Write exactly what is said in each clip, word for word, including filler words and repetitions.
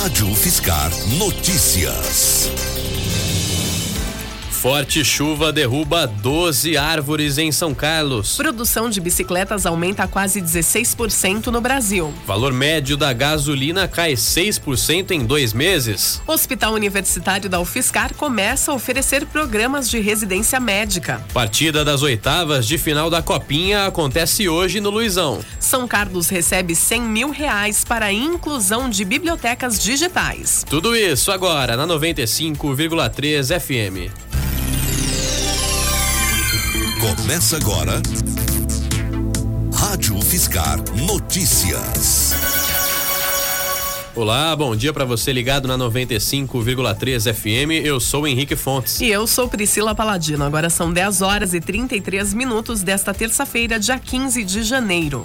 Rádio Fiscar Notícias. Forte chuva derruba doze árvores em São Carlos. Produção de bicicletas aumenta quase dezesseis por cento no Brasil. Valor médio da gasolina cai seis por cento em dois meses. Hospital Universitário da UFSCar começa a oferecer programas de residência médica. Partida das oitavas de final da Copinha acontece hoje no Luizão. São Carlos recebe cem mil reais para a inclusão de bibliotecas digitais. Tudo isso agora na noventa e cinco vírgula três F M. Começa agora Rádio Fiscar Notícias. Olá, bom dia para você ligado na noventa e cinco vírgula três F M. Eu sou Henrique Fontes. E eu sou Priscila Paladino. Agora são dez horas e trinta e três minutos desta terça-feira, dia quinze de janeiro.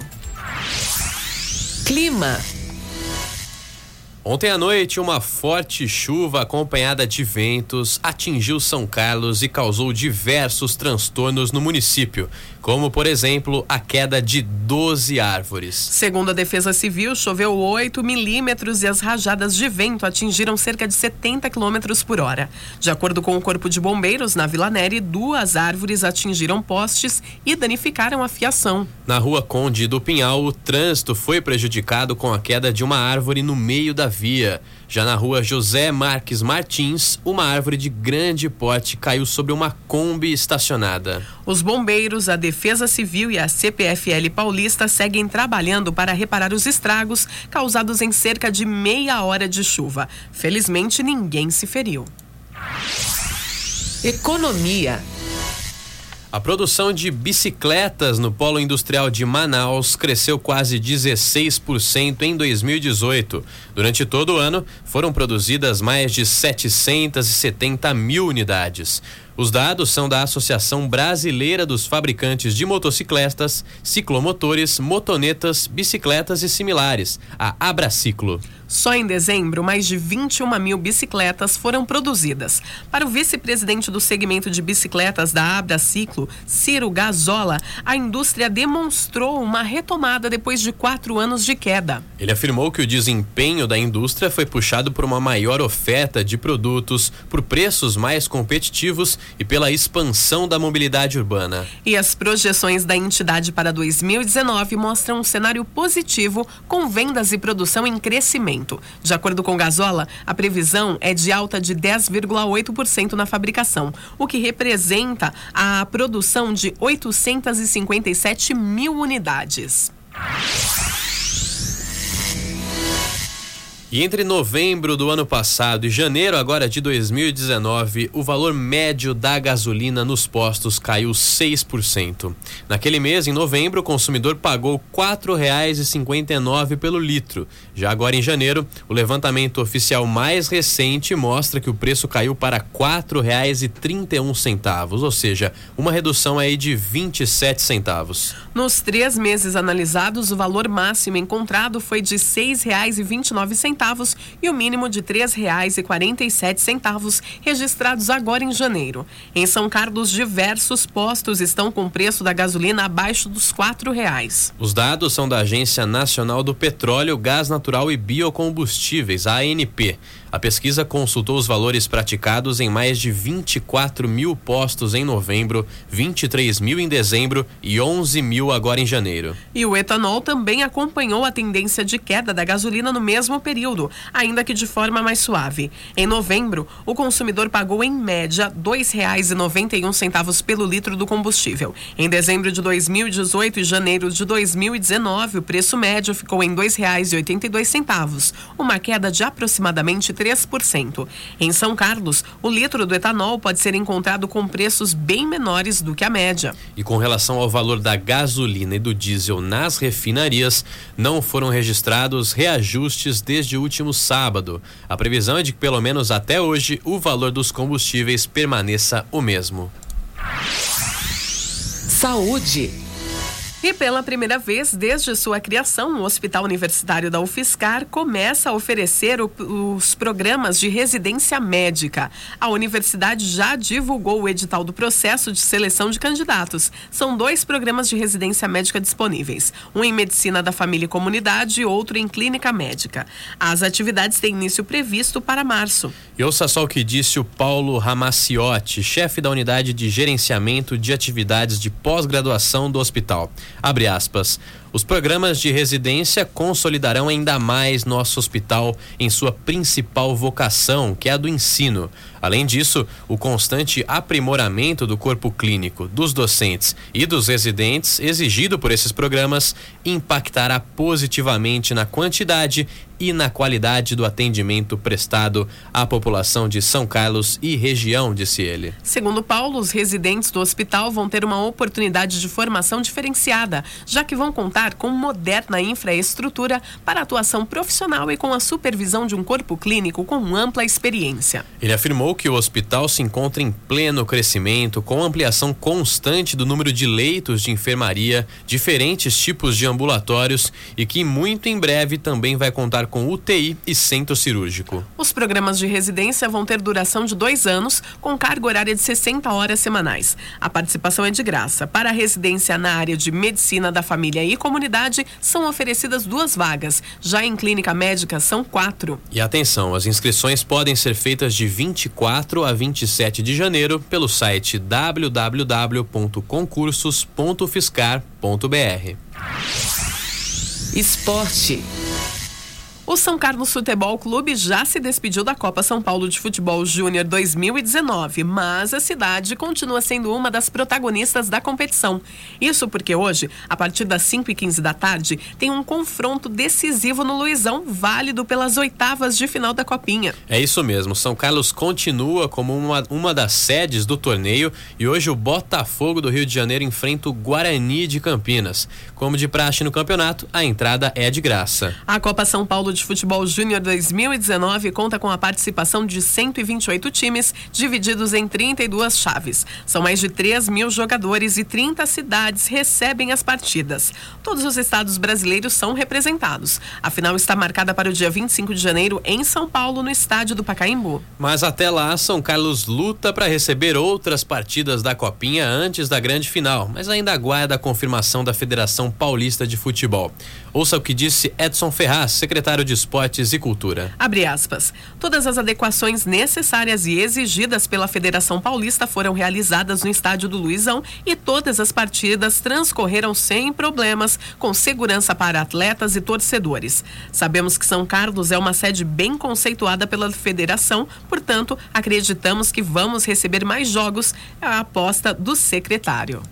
Clima. Ontem à noite, uma forte chuva acompanhada de ventos atingiu São Carlos e causou diversos transtornos no município, como, por exemplo, a queda de doze árvores. Segundo a Defesa Civil, choveu oito milímetros e as rajadas de vento atingiram cerca de setenta quilômetros por hora. De acordo com o Corpo de Bombeiros, na Vila Neri, duas árvores atingiram postes e danificaram a fiação. Na Rua Conde do Pinhal, o trânsito foi prejudicado com a queda de uma árvore no meio da via. Já na Rua José Marques Martins, uma árvore de grande porte caiu sobre uma Kombi estacionada. Os bombeiros, a Defesa Civil e a C P F L Paulista seguem trabalhando para reparar os estragos causados em cerca de meia hora de chuva. Felizmente, ninguém se feriu. Economia. A produção de bicicletas no Polo Industrial de Manaus cresceu quase dezesseis por cento em dois mil e dezoito. Durante todo o ano, foram produzidas mais de setecentas e setenta mil unidades. Os dados são da Associação Brasileira dos Fabricantes de Motocicletas, Ciclomotores, Motonetas, Bicicletas e Similares, a Abraciclo. Só em dezembro, mais de vinte e uma mil bicicletas foram produzidas. Para o vice-presidente do segmento de bicicletas da Abraciclo, Ciro Gazola, a indústria demonstrou uma retomada depois de quatro anos de queda. Ele afirmou que o desempenho da indústria foi puxado por uma maior oferta de produtos, por preços mais competitivos e pela expansão da mobilidade urbana. E as projeções da entidade para dois mil e dezenove mostram um cenário positivo, com vendas e produção em crescimento. De acordo com Gazola, a previsão é de alta de dez vírgula oito por cento na fabricação, o que representa a produção de oitocentas e cinquenta e sete mil unidades. E entre novembro do ano passado e janeiro agora de dois mil e dezenove, o valor médio da gasolina nos postos caiu seis por cento. Naquele mês, em novembro, o consumidor pagou quatro reais e cinquenta e nove centavos pelo litro. Já agora em janeiro, o levantamento oficial mais recente mostra que o preço caiu para quatro reais e trinta e um centavos, ou seja, uma redução aí de vinte e sete centavos. Nos três meses analisados, o valor máximo encontrado foi de seis reais e vinte e nove centavos e o mínimo de três reais e quarenta e sete centavos registrados agora em janeiro. Em São Carlos, diversos postos estão com o preço da gasolina abaixo dos quatro reais. Os dados são da Agência Nacional do Petróleo, Gás Natural e Biocombustíveis, a ANP. A pesquisa consultou os valores praticados em mais de vinte e quatro mil postos em novembro, vinte e três mil em dezembro e onze mil agora em janeiro. E o etanol também acompanhou a tendência de queda da gasolina no mesmo período, ainda que de forma mais suave. Em novembro, o consumidor pagou em média dois reais e noventa e um centavos pelo litro do combustível. Em dezembro de dois mil e dezoito e janeiro de dois mil e dezenove, o preço médio ficou em dois reais e oitenta e dois centavos, uma queda de aproximadamente três por cento. Em São Carlos, o litro do etanol pode ser encontrado com preços bem menores do que a média. E com relação ao valor da gasolina e do diesel nas refinarias, não foram registrados reajustes desde o último sábado. A previsão é de que pelo menos até hoje o valor dos combustíveis permaneça o mesmo. Saúde. E pela primeira vez desde sua criação, o Hospital Universitário da UFSCar começa a oferecer o, os programas de residência médica. A universidade já divulgou o edital do processo de seleção de candidatos. São dois programas de residência médica disponíveis, um em Medicina da Família e Comunidade e outro em Clínica Médica. As atividades têm início previsto para março. E ouça só o que disse o Paulo Ramaciotti, chefe da Unidade de Gerenciamento de Atividades de Pós-Graduação do hospital. Abre aspas. Os programas de residência consolidarão ainda mais nosso hospital em sua principal vocação, que é a do ensino. Além disso, o constante aprimoramento do corpo clínico, dos docentes e dos residentes exigido por esses programas impactará positivamente na quantidade e na qualidade do atendimento prestado à população de São Carlos e região, disse ele. Segundo Paulo, os residentes do hospital vão ter uma oportunidade de formação diferenciada, já que vão contar com moderna infraestrutura para atuação profissional e com a supervisão de um corpo clínico com ampla experiência. Ele afirmou que o hospital se encontra em pleno crescimento, com ampliação constante do número de leitos de enfermaria, diferentes tipos de ambulatórios e que muito em breve também vai contar com U T I e centro cirúrgico. Os programas de residência vão ter duração de dois anos, com carga horária de sessenta horas semanais. A participação é de graça. Para a residência na área de Medicina da Família e Comunidade, são oferecidas duas vagas. Já em Clínica Médica, são quatro. E atenção, as inscrições podem ser feitas de vinte e quatro a vinte e sete de janeiro pelo site w w w ponto concursos ponto fiscar ponto b r. Esporte. O São Carlos Futebol Clube já se despediu da Copa São Paulo de Futebol Júnior dois mil e dezenove, mas a cidade continua sendo uma das protagonistas da competição. Isso porque hoje, a partir das cinco e quinze da tarde, tem um confronto decisivo no Luizão, válido pelas oitavas de final da Copinha. É isso mesmo, São Carlos continua como uma, uma das sedes do torneio e hoje o Botafogo do Rio de Janeiro enfrenta o Guarani de Campinas. Como de praxe no campeonato, a entrada é de graça. A Copa São Paulo de Futebol Júnior dois mil e dezenove conta com a participação de cento e vinte e oito times, divididos em trinta e duas chaves. São mais de três mil jogadores e trinta cidades recebem as partidas. Todos os estados brasileiros são representados. A final está marcada para o dia vinte e cinco de janeiro em São Paulo, no estádio do Pacaembu. Mas até lá, São Carlos luta para receber outras partidas da Copinha antes da grande final, mas ainda aguarda a confirmação da Federação Paulista de Futebol. Ouça o que disse Edson Ferraz, secretário de Esportes e Cultura. Abre aspas. Todas as adequações necessárias e exigidas pela Federação Paulista foram realizadas no estádio do Luizão e todas as partidas transcorreram sem problemas, com segurança para atletas e torcedores. Sabemos que São Carlos é uma sede bem conceituada pela Federação, portanto, acreditamos que vamos receber mais jogos, é a aposta do secretário.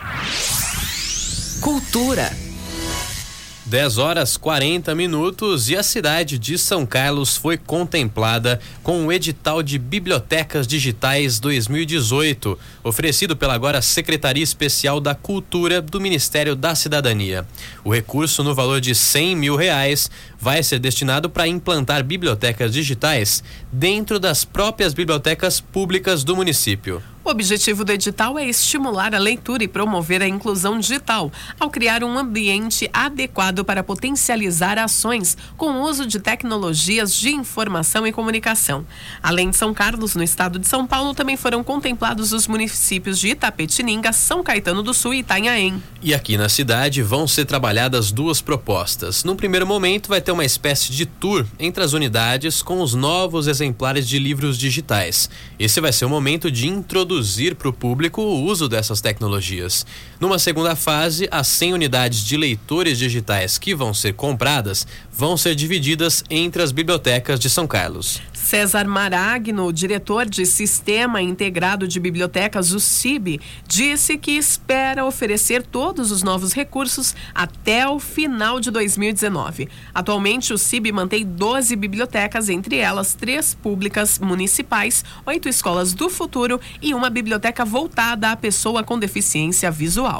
Cultura. dez horas quarenta minutos e a cidade de São Carlos foi contemplada com o edital de Bibliotecas Digitais dois mil e dezoito, oferecido pela agora Secretaria Especial da Cultura do Ministério da Cidadania. O recurso, no valor de cem mil reais, vai ser destinado para implantar bibliotecas digitais dentro das próprias bibliotecas públicas do município. O objetivo do edital é estimular a leitura e promover a inclusão digital, ao criar um ambiente adequado para potencializar ações com o uso de tecnologias de informação e comunicação. Além de São Carlos, no estado de São Paulo, também foram contemplados os municípios de Itapetininga, São Caetano do Sul e Itanhaém. E aqui na cidade vão ser trabalhadas duas propostas. No primeiro momento vai ter uma espécie de tour entre as unidades com os novos exemplares de livros digitais. Esse vai ser o momento de introduzir para o público o uso dessas tecnologias. Numa segunda fase, as cem unidades de leitores digitais que vão ser compradas vão ser divididas entre as bibliotecas de São Carlos. César Maragno, diretor de Sistema Integrado de Bibliotecas, o S I B, disse que espera oferecer todos os novos recursos até o final de dois mil e dezenove. Atualmente, o S I B mantém doze bibliotecas, entre elas três públicas municipais, oito escolas do futuro e uma biblioteca voltada à pessoa com deficiência visual.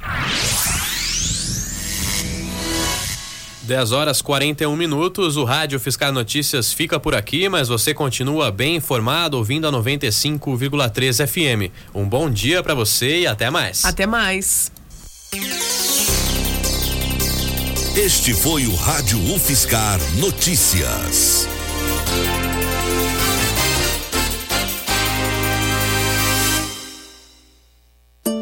dez horas e quarenta e um minutos, o Rádio Fiscar Notícias fica por aqui, mas você continua bem informado ouvindo a noventa e cinco vírgula três F M. Um bom dia para você e até mais. Até mais. Este foi o Rádio UFSCar Notícias.